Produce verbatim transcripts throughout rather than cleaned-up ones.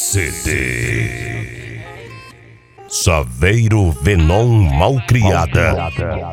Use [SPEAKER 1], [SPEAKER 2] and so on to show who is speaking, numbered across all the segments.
[SPEAKER 1] C D Saveiro Venom Malcriada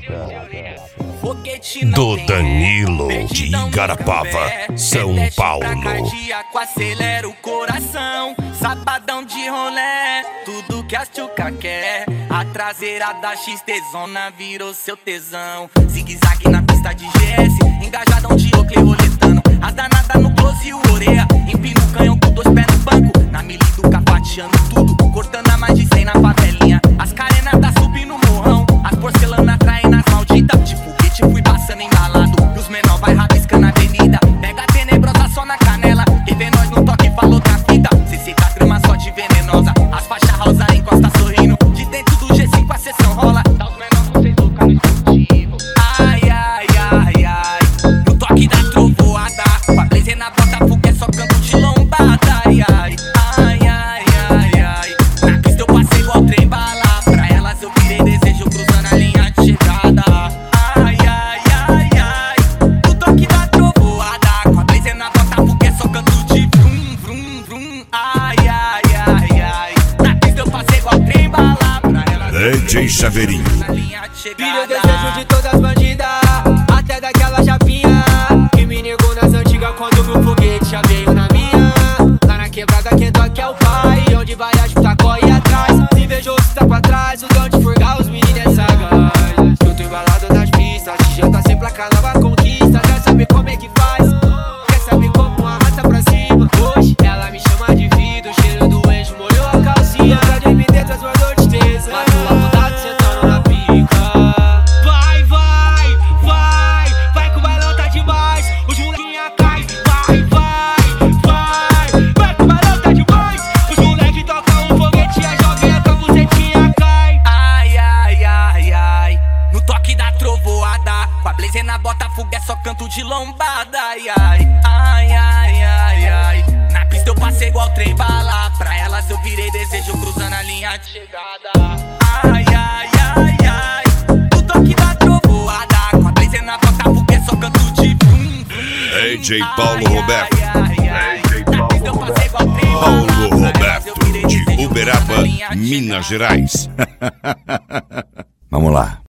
[SPEAKER 1] do Danilo de Igarapava, São Paulo.
[SPEAKER 2] Acelera o coração, sabadão de rolé, tudo que as tchuca quer. A traseira da X T Zona virou seu tesão. Zigue-zague na pista de G S, engajadão de Oakley roletando. As danadas no close e o Oreia, empina o canhão com dois pés no banco. Na mili do capateando tudo, cortando a mais de cem na favelinha. As carenas da sub no morrão, as porcelanas traindo as malditas. De foguete fui passando embalado, e os menor vai rabiscando a avenida. Pega a tenebrosa só na canela, quem vê nós no toque falou da fita. C C da trama só de venenosa, as faixas rosa encosta sorrindo. De dentro do G cinco a sessão rola, dá os menor não sei tocar no explosivo. Ai, ai, ai, ai, no toque da trovoada, com a blazer na Botafogo é só canto de lombada. Ai, ai, ai, ai, ai, ai, na pista eu passei igual trem bala. Pra elas eu virei desejo cruzando a linha de chegada. Ai, ai, ai, ai, no toque da trovoada, com a blazer na Botafogo é só canto de vrum, vrum, vrum. Ai, ai, ai, ai, na pista eu passei igual trem bala. Pra elas
[SPEAKER 1] D J Saveirinho.
[SPEAKER 3] Filho, eu desejo de todas as bandidas, até daquela japinha que me negou nas antigas quando meu foguete já veio na minha. Lá na quebrada quem toca é o pai, onde vai a junta corre atrás. Invejoso tá pra trás, o dão de furgar os meninos é sagaz. Eu tô embalado nas pistas, já tá sem placa, nova conquista. Quer saber como é que faz? Quer saber como arrasta pra cima? Hoje ela me chama de vida, o cheiro do anjo molhou a calcinha. Pra de me dentro as uma dor de tesa, matou a vontade sentando na pica. Vai, vai, vai, vai que o bailão tá demais. Os molequinha cai, vai, vai, vai, vai que o bailão tá demais. Os moleque tocam um foguete e a joguinha com a bucetinha cai.
[SPEAKER 2] Ai, ai, ai, ai, no toque da trovoada, com a blazer na Botafogo é só canto de lombada. Ai, ai, ai, ai, ai, ai, na pista eu passei igual trem bala. Pra elas eu virei desejo cruzando a linha de chegada. Ai, ai, ai, ai, no toque da trovoada, com a blazer na Botafogo é só canto de vrum, vrum.
[SPEAKER 1] D J Paulo Roberto.
[SPEAKER 2] Ai, ai, ai, na pista eu passei igual trem bala.
[SPEAKER 1] Paulo
[SPEAKER 2] Pra elas eu
[SPEAKER 1] Roberto,
[SPEAKER 2] virei
[SPEAKER 1] de
[SPEAKER 2] desejo cruzando a
[SPEAKER 1] Uberaba,
[SPEAKER 2] linha de
[SPEAKER 1] Minas
[SPEAKER 2] chegada.
[SPEAKER 1] Gerais. Vamos lá.